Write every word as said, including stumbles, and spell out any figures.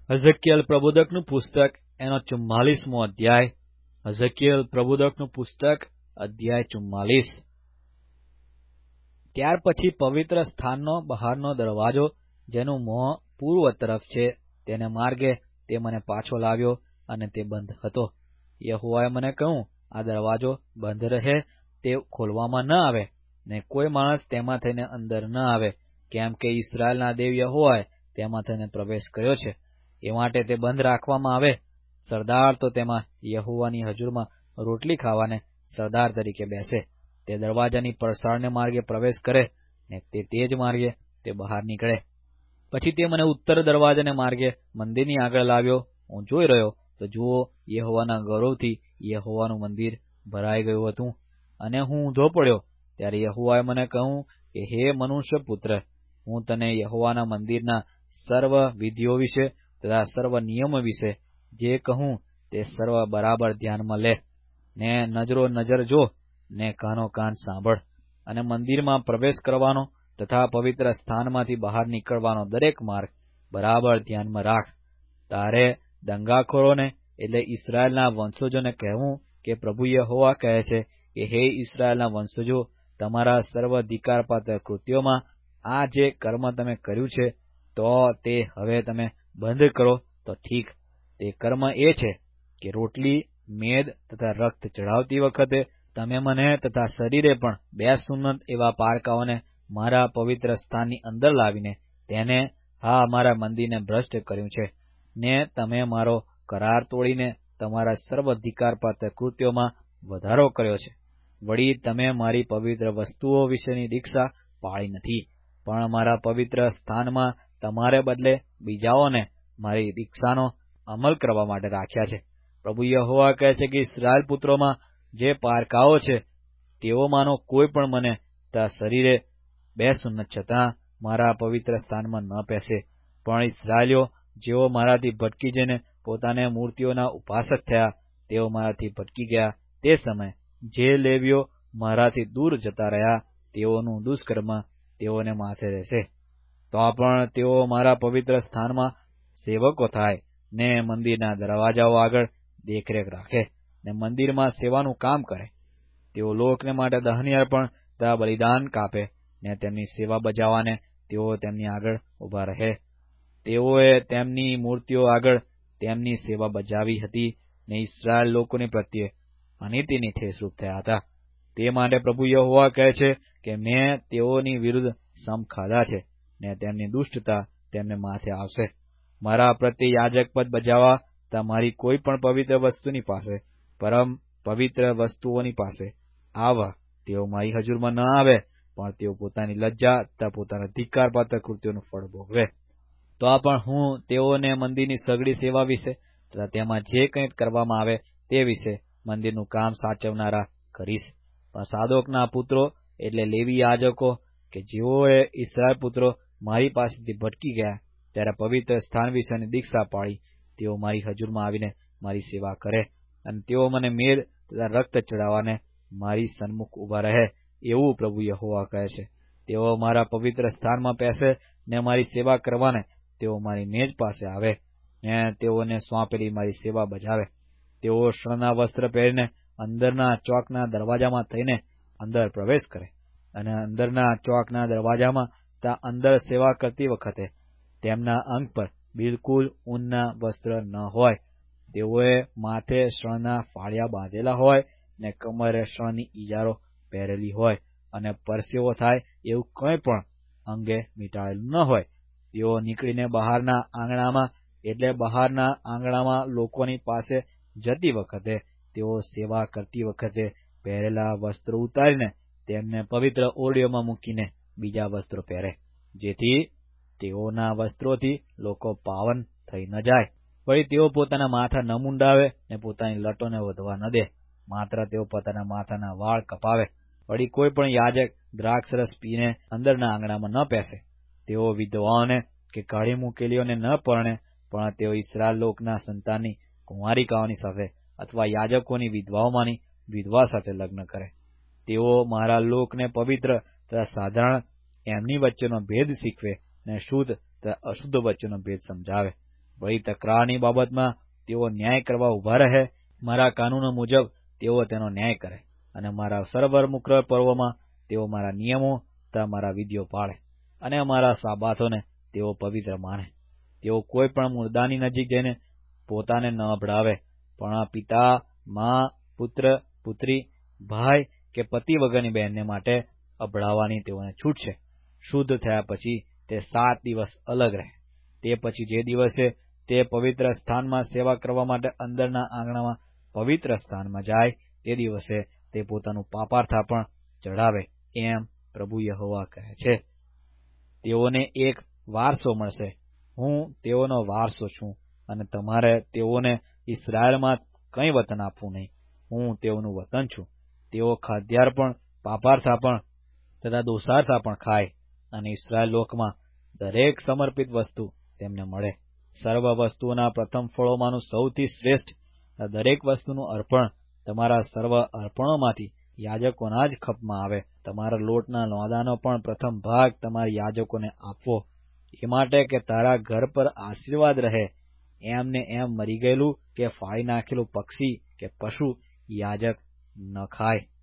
હઝકિયલ પ્રબોધકનું પુસ્તક એનો ચુમ્માલીસમો અધ્યાય. હઝકિયલ પ્રબોધકનું પુસ્તક અધ્યાય ચુમ્માલીસ. ત્યાર પછી પવિત્ર સ્થાનનો બહારનો દરવાજો, જેનું મોં પૂર્વ તરફ છે, તેને માર્ગે તે મને પાછો લાવ્યો, અને તે બંધ હતો. યહોવાએ મને કહ્યું, આ દરવાજો બંધ રહે, તે ખોલવામાં ન આવે, ને કોઈ માણસ તેમાં થઈને અંદર ન આવે, કેમ કે ઇસ્રાયેલના દેવ યહોવાએ તેમાં થઈને પ્રવેશ કર્યો છે. એ માટે તે બંધ રાખવામાં આવે. સરદાર તો તેમાં યહોવાની હજુરમાં રોટલી ખાવાને સરદાર તરીકે બેસે. તે દરવાજાની પડસાળને માર્ગે પ્રવેશ કરે, ને તે તે જ માર્ગે તે બહાર નીકળે. પછી તે મને ઉત્તર દરવાજાને માર્ગે મંદિરની આગળ લાવ્યો. હું જોઈ રહ્યો તો જુઓ, યહોવાના ગૌરવથી યહોવાનું મંદિર ભરાઈ ગયું હતું. અને હું ઊંધો પડ્યો ત્યારે યહોવાએ મને કહ્યું કે, હે મનુષ્ય પુત્ર, હું તને યહોવાના મંદિરના સર્વ વિધિઓ વિશે તથા સર્વ નિયમો વિશે જે કહું તે સર્વ બરાબર ધ્યાનમાં લે, ને નજરો નજર જો, ને કાનો કાન સાંભળ. અને મંદિરમાં પ્રવેશ કરવાનો તથા પવિત્ર સ્થાનમાંથી બહાર નીકળવાનો દરેક માર્ગ બરાબર ધ્યાનમાં રાખ. તારે દંગાખોરોને એટલે ઇસ્રાયેલના વંશજોને કહેવું કે, પ્રભુ યહોવા કહે છે કે, હે ઇસ્રાયેલના વંશજો, તમારા સર્વ ધિક્કારપાત્ર કૃત્યોમાં આ જે કર્મ તમે કર્યું છે, તો તે હવે તમે બંધ કરો તો ઠીક. તે કર્મ એ છે કે રોટલી, મેદ તથા રક્ત ચડાવતી વખતે તમે મને તથા શરીરે પણ બે સુન્નત એવા પારકાઓને મારા પવિત્ર સ્થાનની અંદર લાવીને તેને, હા, મારા મંદિરને ભ્રષ્ટ કર્યું છે, ને તમે મારો કરાર તોડીને તમારા સર્વ ધિક્કારપાત્ર કૃત્યોમાં વધારો કર્યો છે. વળી તમે મારી પવિત્ર વસ્તુઓ વિશેની દીક્ષા પાળી નથી, પણ મારા પવિત્ર સ્થાનમાં તમારે બદલે બીજાઓને મારી દીક્ષાનો અમલ કરવા માટે રાખ્યા છે. પ્રભુ યહોવા કહે છે કે, ઇસ્રાયેલ પુત્રોમાં જે પારકાઓ છે, તેઓમાંનો કોઈ પણ મને તા શરીરે બે સુન્નત છતાં મારા પવિત્ર સ્થાનમાં ન પેસે. પણ ઇસ્રાયેલીઓ જેઓ મારાથી ભટકી જઈને પોતાને મૂર્તિઓના ઉપાસક થયા, તેઓ મારાથી ભટકી ગયા તે સમયે જે લેવીઓ મારાથી દૂર જતા રહ્યા, તેઓનું દુષ્કર્મ તેઓને માથે રહેશે. તો પણ તેઓ મારા પવિત્ર સ્થાનમાં સેવકો થાય, ને મંદિરના દરવાજાઓ આગળ દેખરેખ રાખે, ને મંદિરમાં સેવાનું કામ કરે. તેઓ લોકને માટે દહની અર્પણ તથા બલિદાન કાપે, ને તેમની સેવા બજાવવાને તેઓ તેમની આગળ ઉભા રહે. તેઓએ તેમની મૂર્તિઓ આગળ તેમની સેવા બજાવી હતી, ને ઇસ્રાયેલ લોકોની પ્રત્યે અનીતિની ઠેસરૂપ થયા હતા. તે માટે પ્રભુ યહોવા કહે છે કે, મેં તેઓની વિરુદ્ધ સમ ખાધા છે, ને તેમની દુષ્ટતા તેમને માથે આવશે. મારા પ્રત્યે યાજકપદ બજાવવા તા મારી કોઈ પણ પવિત્ર વસ્તુની પાસે, પરમ પવિત્ર વસ્તુઓની પાસે આવવા તેઓ મારી હજુરમાં ન આવે, પણ તેઓ પોતાની લજ્જા તથા પોતાના ધિક્કારપાત્ર કૃત્યોનું ફળ ભોગવે. તો પણ હું તેઓને મંદિરની સઘળી સેવા વિશે તથા તેમાં જે કંઈ કરવામાં આવે તે વિશે મંદિરનું કામ સાચવનારા કરીશ. પણ સાદોકના પુત્રો એટલે લેવી યાજકો કે જેઓએ ઇસ્રાયેલ પુત્રો મારી પાસેથી ભટકી ગયા ત્યારે પવિત્ર સ્થાન વિશેની દીક્ષા પાળી, તેઓ મારી હજુરમાં આવીને મારી સેવા કરે, અને તેઓ મને મેદ તથા રક્ત ચડાવવાને મારી સન્મુખ ઉભા રહે, એવું પ્રભુ યહોવા કહે છે. તેઓ મારા પવિત્ર સ્થાનમાં પેસે, ને મારી સેવા કરવાને તેઓ મારી મેજ પાસે આવે, ને તેઓને સોંપેલી મારી સેવા બજાવે. તેઓ શણના વસ્ત્ર પહેરીને અંદરના ચોકના દરવાજામાં થઈને અંદર પ્રવેશ કરે, અને અંદરના ચોકના દરવાજામાં તા અંદર સેવા કરતી વખતે તેમના અંગ પર બિલકુલ ઊનના વસ્ત્ર ન હોય. તેઓએ માથે શણના ફાળિયા બાંધેલા હોય, ને કમરે શણની ઈજારો પહેરેલી હોય, અને પરસેવો થાય એવું કંઈ પણ અંગે મીટાળેલું ન હોય. તેઓ નીકળીને બહારના આંગણામાં એટલે બહારના આંગણામાં લોકોની પાસે જતી વખતે તેઓ સેવા કરતી વખતે પહેરેલા વસ્ત્રો ઉતારીને તેમને પવિત્ર ઓરડીઓમાં મૂકીને બીજા વસ્ત્રો પહેરે, જેથી તેઓના વસ્ત્રોથી લોકો પાવન થઈ ન જાય. વળી તેઓ પોતાના માથા ન મુંડાવે, ને પોતાની લટોને વધવા ન દે, માત્ર તેઓ પોતાના માથાના વાળ કપાવે. વળી કોઈ પણ યાજક દ્રાક્ષરસ પીને અંદરના આંગણામાં ન પેસે. તેઓ વિધવાઓને કે કાઢી મૂકેલીઓને ન પરણે, પણ તેઓ ઇસ્રાયેલ લોકના સંતાનની કુંવારિકાઓની સાથે અથવા યાજકોની વિધવાઓમાંની વિધવા સાથે લગ્ન કરે. તેઓ મારા લોકને પવિત્ર તથા સાધારણ એમની વચ્ચેનો ભેદ શીખવે, ને શુદ્ધ તથા અશુદ્ધ વચ્ચેનો ભેદ સમજાવે. વળી તકરારની બાબતમાં તેઓ ન્યાય કરવા ઉભા રહે, મારા કાનૂનો મુજબ તેઓ તેનો ન્યાય કરે, અને મારા સર્વમુક્ર પર્વોમાં તેઓ મારા નિયમો તથા મારા વિધિઓ પાળે, અને અમારા સાબાથોને તેઓ પવિત્ર માને. તેઓ કોઈ પણ મુર્દાની નજીક જઈને પોતાને ન અભડાવે, પણ પિતા, મા, પુત્ર, પુત્રી, ભાઈ કે પતિ વગરની બહેનને માટે અભડાવવાની તેઓને છૂટ છે. શુદ્ધ થયા પછી તે સાત દિવસ અલગ રહે. તે પછી જે દિવસે તે પવિત્ર સ્થાનમાં સેવા કરવા માટે અંદરના આંગણામાં પવિત્ર સ્થાનમાં જાય, તે દિવસે તે પોતાનું પાપાર્થાપણ ચઢાવે, એમ પ્રભુ યહોવા કહે છે. તેઓને એક વારસો મળશે. હું તેઓનો વારસો છું, અને તમારે તેઓને ઇસ્રાયેલમાં કંઈ વતન આપવું નહીં. હું તેઓનું વતન છું. તેઓ ખાદ્યાર્પણ, પાપાર્થાપણ તથા દોષાર્થાપણ ખાય, અને ઇસ્રાયેલ લોકમાં દરેક સમર્પિત વસ્તુ તેમને મળે. સર્વ વસ્તુઓના પ્રથમ ફળોમાંનું સૌથી શ્રેષ્ઠ દરેક વસ્તુનું અર્પણ તમારા સર્વ અર્પણોમાંથી યાજકોના જ ખપમાં આવે. તમારા લોટના લોદાનો પણ પ્રથમ ભાગ તમારા યાજકોને આપવો, એ માટે કે તારા ઘર પર આશીર્વાદ રહે. એમને એમ મરી ગયેલું કે ફાળી નાખેલું પક્ષી કે પશુ યાજક ન ખાય.